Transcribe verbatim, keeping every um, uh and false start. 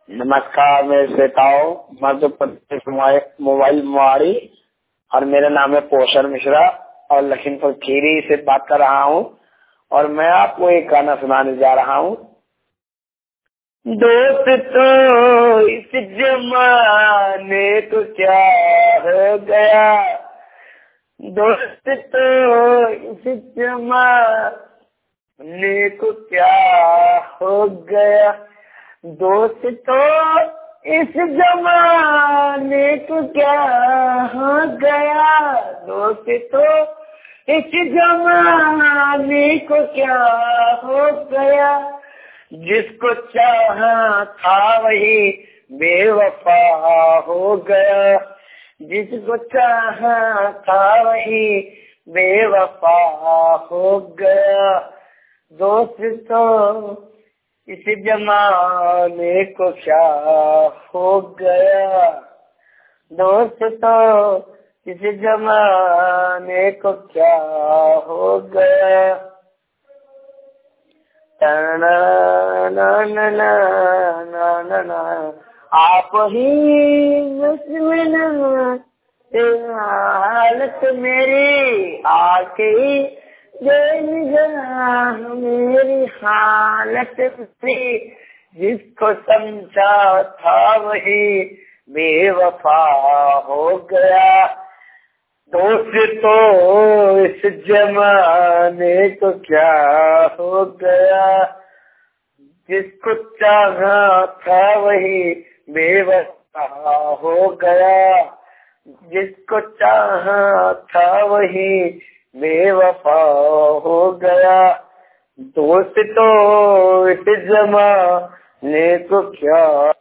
नमस्कार, मैं श्वेताओ मध्य प्रदेश मोबाइल मुआड़ी और मेरा नाम है पोषण मिश्रा और लखीमपुर खीरी से बात कर रहा हूँ और मैं आपको एक गाना सुनाने जा रहा हूँ। दोस्त तो इस जमाने को क्या हो गया, दोस्त तो इस जमाने को क्या हो गया, दोस्त तो इस जमाने को क्या हो गया, दोस्त तो इस जमाने को क्या हो गया, जिसको चाहा था वही बेवफा हो गया, जिसको चाहा था वही बेवफा हो गया, दोस्त तो इस जमाने को क्या हो गया, दोस्त तो इस जमाने को क्या हो गया। ना ना ना ना ना ना आप ही हालत मेरी आके मेरी हालत थी, जिसको समझा था वही बेवफा हो गया, दोस्त तो इस जमाने को क्या हो गया, जिसको चाहा था वही बेवफा हो गया, जिसको चाहा था वही बेवफा हो गया, दोस्त तो इस जमाने को क्या